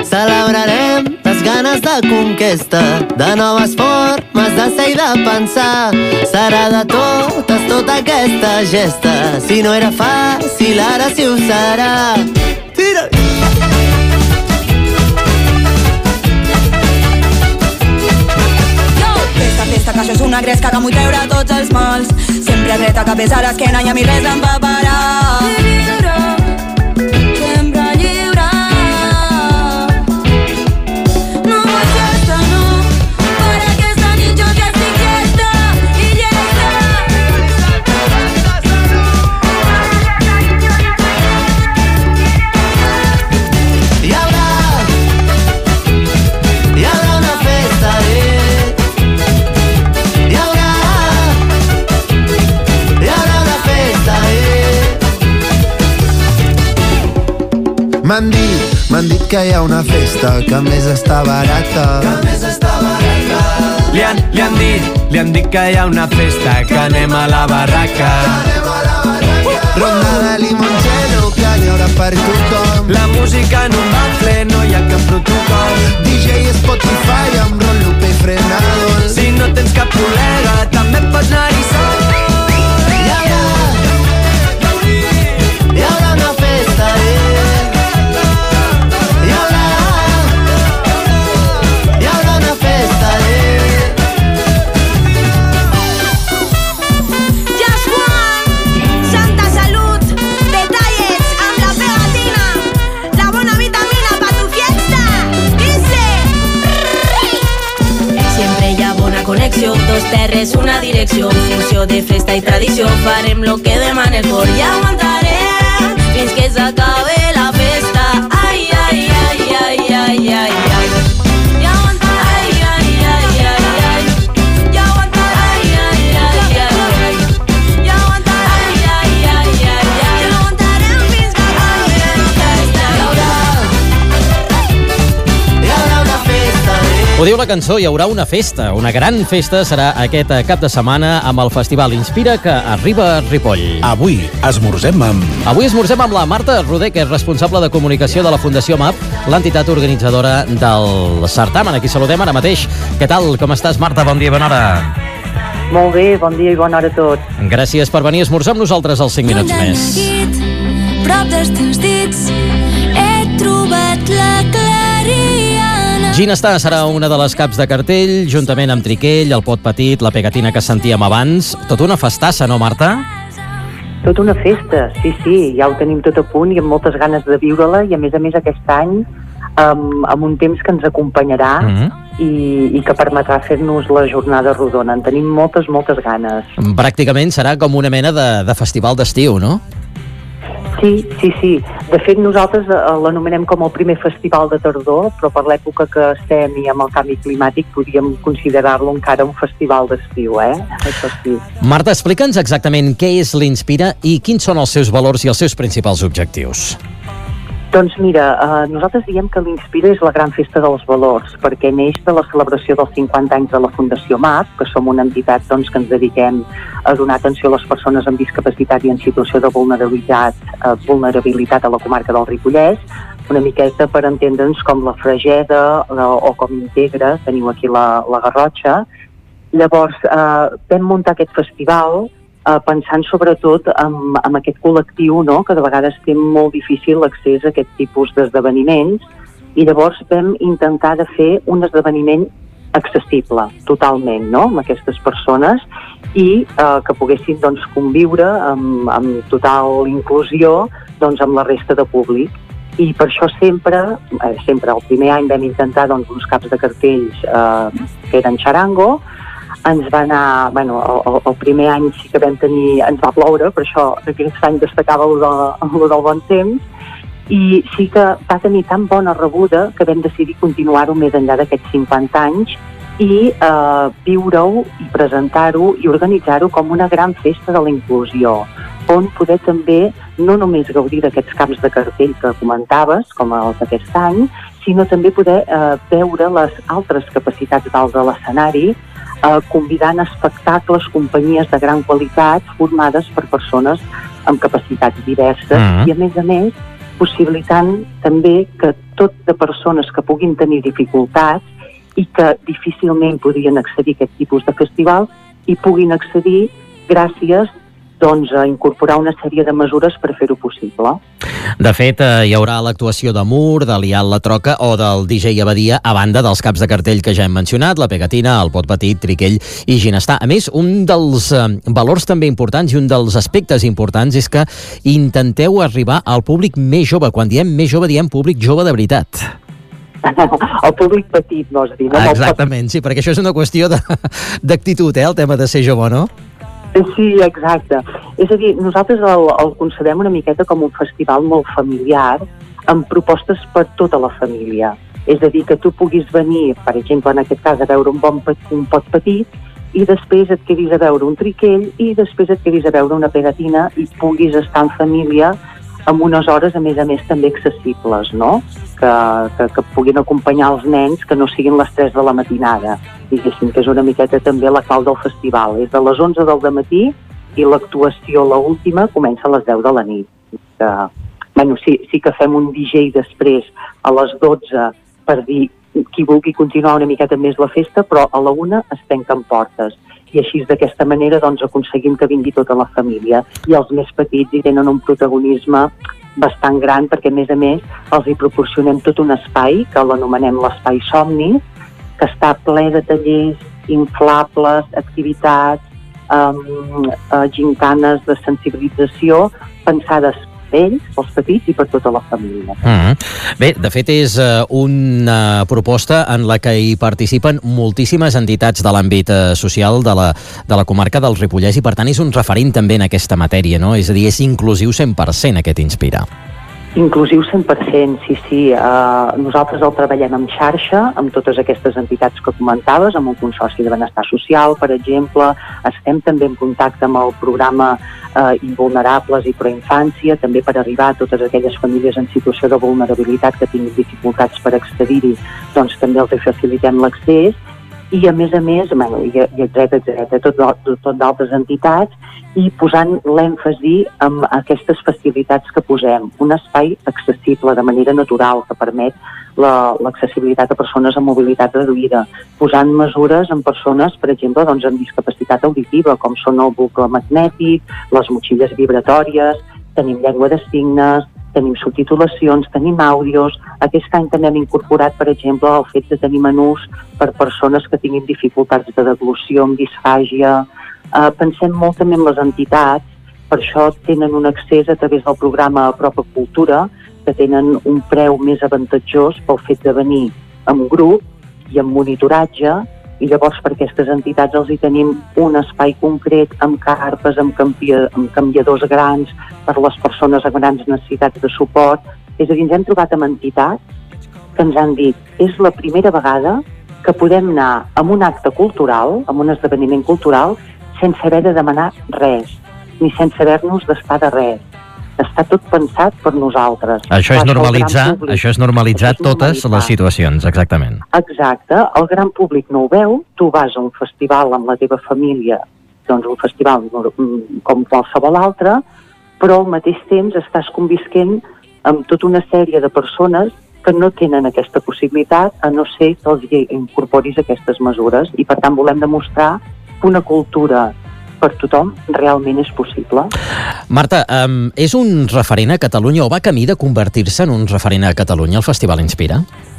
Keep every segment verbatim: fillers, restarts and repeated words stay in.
Celebrarem les ganes de conquesta, de noves formes de ser i de pensar. Serà de totes, tota aquesta gesta. Si no era fàcil, ara sí ho serà. Tira! Festa, festa, que això és una gresca que m'ho treure tots els mals. Sempre dreta, cabeza a l'esquena i a mi res em va parar. Lliure, sempre lliure. No vull festa, no. Per aquesta nit jo ja estic llesta i llesta. Hi haurà, hi haurà una festa, eh? M'han dit, m'han dit que hi ha una festa que a més està barata. Que a més està barata. Li han, li han dit, li han dit que hi ha una festa, que anem a la barraca. Que anem a la barraca. Ronda de limoncello, que n'hi haurà per tothom. La música en un bafle, no hi ha cap protocol. D J Spotify amb Ron Lupe frenador. Si no tens cap col·lega, també pots anar-hi sol. Hi haurà, hi haurà una festa, eh? Connexió, dos terres, una direcció, funció de festa i tradició. Farem lo que demana el cor i aguantarem fins que s'acabe la festa. Ai, ai, ai, ai, ai, ai, ai. I aguantarem, ai, ai, ai, ai, ai. I aguantarem, ai, ai, ai, ai, ai. I aguantarem, ai, ai, ai, ai, ai. I aguantarem fins que acabe la festa. Hi haurà, hi haurà una festa, eh? Ho diu la cançó, hi haurà una festa. Una gran festa serà aquest cap de setmana amb el Festival Inspira, que arriba a Ripoll. Avui esmorzem amb... Avui esmorzem amb la Marta Roder, que és responsable de comunicació de la Fundació M A P, l'entitat organitzadora del certamen. Aquí saludem ara mateix. Què tal? Com estàs, Marta? Bon dia, bona hora. Molt bé, bon dia i bona hora a tots. Gràcies per venir a esmorzar amb nosaltres als cinc minuts més. Prop dels teus dits he trobat la clariana. Ginestà serà una de les caps de cartell, juntament amb Triquell, el Pot Petit, la pegatina que sentíem abans. Tot una festassa, no, Marta? Tot una festa, sí, sí, ja ho tenim tot a punt i amb moltes ganes de viure-la, i a més a més aquest any amb, amb un temps que ens acompanyarà mm-hmm. i, i que permetrà fer-nos la jornada rodona. En tenim moltes, moltes ganes. Pràcticament serà com una mena de, de festival d'estiu, no? Sí, sí, sí. De fet, nosaltres l'anomenem com el primer festival de tardor, però per l'època que estem i amb el canvi climàtic podríem considerar-lo encara un festival d'estiu, eh? Festiu. Marta, explica'ns exactament què és l'Inspira i quins són els seus valors i els seus principals objectius. Doncs mira, eh, nosaltres diem que l'Inspira és la gran festa dels valors, perquè neix de la celebració dels cinquanta anys de la Fundació M A P, que som una entitat doncs, que ens dediquem a donar atenció a les persones amb discapacitat i en situació de vulnerabilitat, eh, vulnerabilitat a la comarca del Ripollès, una miqueta per entendre'ns com la Frageda eh, o com Integra, teniu aquí la, la Garrotxa. Llavors, eh, vam muntar aquest festival Uh, pensant sobretot en, en aquest col·lectiu, no?, que de vegades té molt difícil l'accés a aquest tipus d'esdeveniments, i llavors vam intentar de fer un esdeveniment accessible totalment, no?, amb aquestes persones i uh, que poguessin doncs, conviure amb, amb total inclusió doncs, amb la resta de públic. I per això sempre, eh, sempre el primer any vam intentar doncs, uns caps de cartells eh, que eren xarango. Ens va anar, bueno, el, el primer any sí que vam tenir, ens va ploure, per això aquest any destacava el, de, el del bon temps, i sí que va tenir tan bona rebuda que vam decidir continuar-ho més enllà d'aquests cinquanta anys i eh, viure-ho i presentar-ho i organitzar-ho com una gran festa de la inclusió, on poder també no només gaudir d'aquests camps de cartell que comentaves, com els d'aquest any, sinó també poder eh, veure les altres capacitats dalt de l'escenari, eh, convidant espectacles, companyies de gran qualitat formades per persones amb capacitats diverses mm-hmm. i, a més a més, possibilitant també que tot de persones que puguin tenir dificultats i que difícilment podrien accedir a aquest tipus de festival i puguin accedir gràcies doncs, a incorporar una sèrie de mesures per fer-ho possible. De fet, eh, hi haurà l'actuació de Mur, de Lial la Troca o del D J Abadia, a banda dels caps de cartell que ja hem mencionat, la Pegatina, el Pot Petit, Triquell i Ginestar. A més, un dels eh, valors també importants i un dels aspectes importants és que intenteu arribar al públic més jove. Quan diem més jove, diem públic jove de veritat. El públic petit, no? És dir, no? Exactament, sí, perquè això és una qüestió d'actitud, eh, el tema de ser jove, no? Sí, exacte. És a dir, nosaltres el, el concebem una miqueta com un festival molt familiar, amb propostes per tota la família. És a dir, que tu puguis venir, per exemple, en aquest cas, a veure un, bon, un pot petit, i després et quedis a veure un triquell, i després et quedis a veure una pegatina, i puguis estar en família amb unes hores, a més a més, també accessibles, no? Que, que, que puguin acompanyar els nens, que no siguin les tres de la matinada, diguéssim, que és una miqueta també la clau del festival. És de les onze del matí i l'actuació, l'última, comença a les deu de la nit. Que, bueno, sí, sí que fem un D J després a les dotze per dir qui vulgui continuar una miqueta més la festa, però a la una es tanquen portes. I així, d'aquesta manera, doncs, aconseguim que vingui tota la família. I els més petits hi tenen un protagonisme bastant gran, perquè, a més a més, els hi proporcionem tot un espai, que l'anomenem l'espai somni, que està ple de tallers inflables, activitats, um, uh, gincanes de sensibilització, pensades per ells, pels petits i per tota la família. Mm-hmm. Bé, de fet és uh, una proposta en la que hi participen moltíssimes entitats de l'àmbit uh, social de la, de la comarca del Ripollès i per tant és un referent també en aquesta matèria, no? És a dir, és inclusiu cent per cent aquest Inspira. Inclusiu cent per cent, sí, sí. Uh, nosaltres el treballem en xarxa, amb totes aquestes entitats que comentaves, amb un consorci de benestar social, per exemple. Estem també en contacte amb el programa uh, Invulnerables i Proinfància, també per arribar a totes aquelles famílies en situació de vulnerabilitat que tinguin dificultats per accedir-hi, doncs també els facilitem l'accés. I a més a més, bueno, i, i etcètera, etcètera, tot, tot, tot d'altres entitats, i posant l'èmfasi en aquestes facilitats que posem. Un espai accessible de manera natural que permet la, l'accessibilitat a persones amb mobilitat reduïda, posant mesures en persones, per exemple, doncs, amb discapacitat auditiva, com són el bucle magnètic, les motxilles vibratòries, tenim llengua de signes, tenim subtitulacions, tenim àudios. Aquest any també hem incorporat, per exemple, el fet de tenir menús per persones que tinguin dificultats de deglució, amb disfàgia. Uh, pensem molt també en les entitats, per això tenen un accés a través del programa Apropa Cultura, que tenen un preu més avantatjós pel fet de venir en grup i amb monitoratge, i llavors per aquestes entitats els hi tenim un espai concret amb carpes, amb, campia, amb canviadors grans per les persones amb grans necessitats de suport. És a dir, ens hem trobat amb entitats que ens han dit és la primera vegada que podem anar a un acte cultural, a un esdeveniment cultural, sense haver de demanar res, ni sense haver-nos d'estar de res. Està tot pensat per nosaltres. Això és normalitzar, això és normalitzar totes les situacions, exactament. Exacte, el gran públic no ho veu, tu vas a un festival amb la teva família, doncs un festival com qualsevol altre, però al mateix temps estàs convisquent amb tota una sèrie de persones que no tenen aquesta possibilitat, a no ser que els incorporis aquestes mesures, i per tant volem demostrar que una cultura per tothom realment és possible. Marta, um, és un referent a Catalunya o va camí de convertir-se en un referent a Catalunya el Festival Inspira?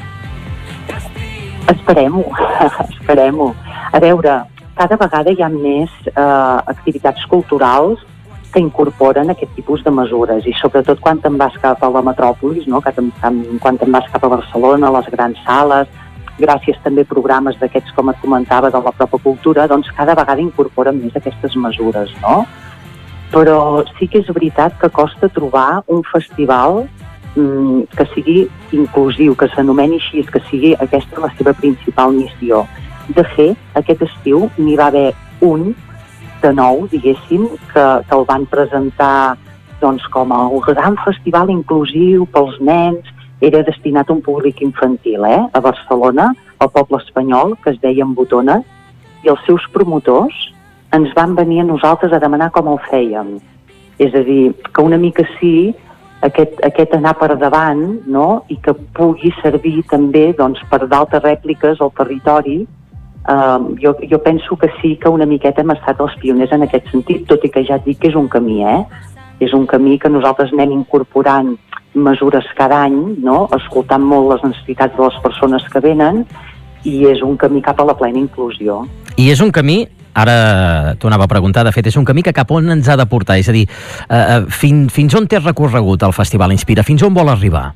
Esperem-ho, esperem-ho. A veure, cada vegada hi ha més uh, activitats culturals que incorporen aquest tipus de mesures i sobretot quan te'n vas cap a la metròpolis, no? Quan te'n vas cap a Barcelona, a les grans sales, gràcies també a programes d'aquests, com et comentava, de la pròpia cultura, doncs cada vegada incorporen més aquestes mesures, no? Però sí que és veritat que costa trobar un festival mmm, que sigui inclusiu, que s'anomeni així, que sigui aquesta la seva principal missió. De fet, aquest estiu n'hi va haver un de nou, diguéssim, que, que el van presentar doncs, com el gran festival inclusiu pels nens. Era destinat a un públic infantil, eh? A Barcelona, al poble espanyol, que es deia Embotona, i els seus promotors ens van venir a nosaltres a demanar com el fèiem. És a dir, que una mica sí aquest, aquest anar per davant, no? I que pugui servir també doncs, per d'altres rèpliques al territori. Uh, jo, jo penso que sí que una miqueta hem estat els pioners en aquest sentit, tot i que ja et dic que és un camí, eh? És un camí que nosaltres anem incorporant mesures cada any, no? Escoltant molt les necessitats de les persones que venen, i és un camí cap a la plena inclusió. I és un camí, ara t'ho anava a preguntar, de fet, és un camí que cap on ens ha de portar? És a dir, eh, fins, fins on té recorregut el Festival Inspira? Fins on vol arribar?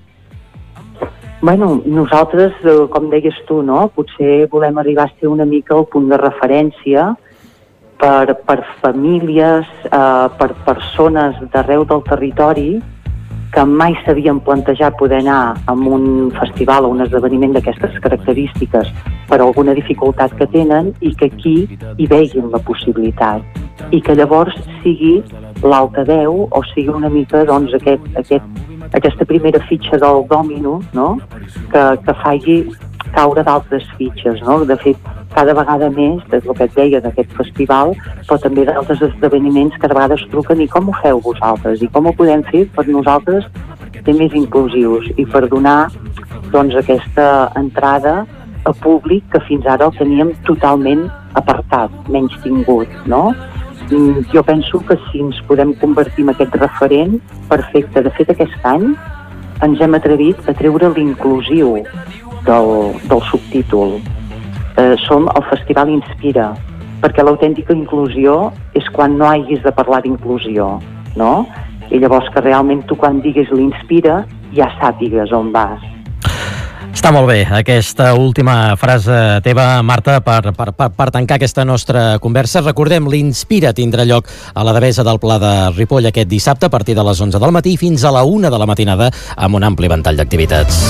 Bueno, nosaltres, com deies tu, no? Potser volem arribar a ser una mica al punt de referència per, per famílies, eh, per persones d'arreu del territori que mai s'havien plantejat poder anar a un festival o un esdeveniment d'aquestes característiques per alguna dificultat que tenen i que aquí hi vegin la possibilitat. I que llavors sigui l'altaveu o sigui una mica doncs, aquest, aquest, aquesta primera fitxa del dòmino, no? que, que faci caure d'altres fitxes. No? De fet, cada vegada més, des del que et deia d'aquest festival, però també d'altres esdeveniments que a vegades truquen i com ho feu vosaltres i com ho podem fer per nosaltres ser més inclusius i per donar doncs, aquesta entrada a públic que fins ara el teníem totalment apartat, menys tingut, no? Jo penso que si ens podem convertir en aquest referent, perfecte. De fet, aquest any ens hem atrevit a treure l'inclusiu del, del subtítol. Eh, som el Festival Inspira, perquè l'autèntica inclusió és quan no hagis de parlar d'inclusió, no? I llavors que realment tu quan diguis l'Inspira ja sàpigues on vas. Està molt bé, aquesta última frase teva, Marta, per, per, per, per tancar aquesta nostra conversa. Recordem, l'Inspira tindrà lloc a la Devesa del Pla de Ripoll aquest dissabte a partir de les onze del matí fins a la una de la matinada amb un ampli ventall d'activitats.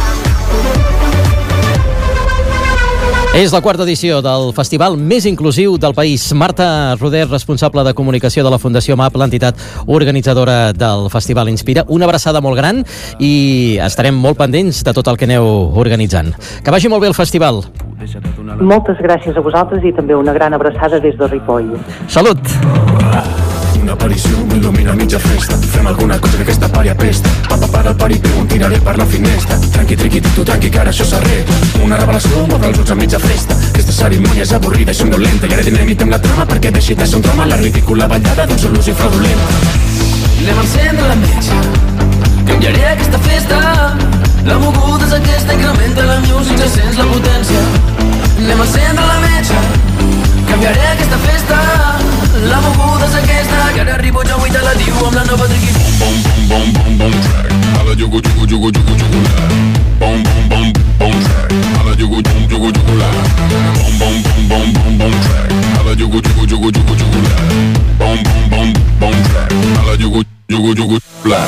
És la quarta edició del festival més inclusiu del país. Marta Roder, responsable de comunicació de la Fundació M A P, l'entitat organitzadora del Festival Inspira. Una abraçada molt gran i estarem molt pendents de tot el que aneu organitzant. Que vagi molt bé el festival. Moltes gràcies a vosaltres i també una gran abraçada des de Ripoll. Salut! Una aparició m'il·lumina mitja festa. Fem alguna cosa que aquesta pari apesta. Papa para el pari, un tiraré per la finestra. Tranqui, triqui, tu, tranqui, que ara això s'arregla. Una revelació, m'obre els ulls a mitja festa. Aquesta cerimònia és avorrida i somnolenta. I ara dinamitem la trama perquè deixi de ser un drama la ridícula ballada d'un sol ús i fraudulent. Anem a encendre la metge. Canviaré aquesta festa. La moguda és aquesta, incrementa la music, ja sents la potència. Anem a encendre la metge. Canviaré aquesta festa. La moguda és aquesta, que ara arribo jo avui te la diu amb la nova triqui. Bom, bom, bom, bom, bom, track. A la yugu, yugu, yugu, yugu, yugu, la. Bom, bom, bom, bom, track. A la yugu, yugu, yugu, yugu, la. Bom, bom, bom, bom, bom, bom, track. A la yugu, yugu, yugu, yugu, yugu, la. Bom, bom, bom, bom, track. A la yugu, yugu, yugu, la.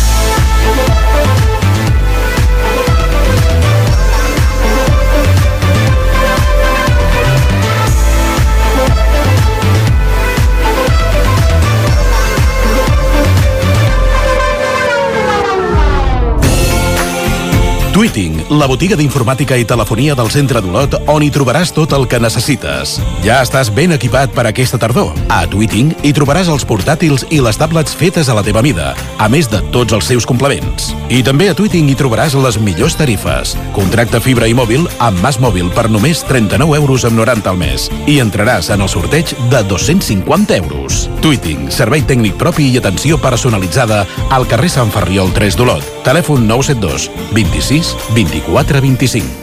Tweeting, la botiga d'informàtica i telefonia del centre d'Olot on hi trobaràs tot el que necessites. Ja estàs ben equipat per aquesta tardor. A Tweeting hi trobaràs els portàtils i les tablets fetes a la teva mida, a més de tots els seus complements. I també a Tweeting hi trobaràs les millors tarifes. Contracta fibra i mòbil amb Mas Mòbil per només trenta-nou euros amb noranta al mes i entraràs en el sorteig de dos-cents cinquanta euros. Tweeting, servei tècnic propi i atenció personalitzada al carrer Sant Ferriol tres d'Olot. Telèfon nou set dos, vint-i-sis, vint-i-quatre, vint-i-cinc.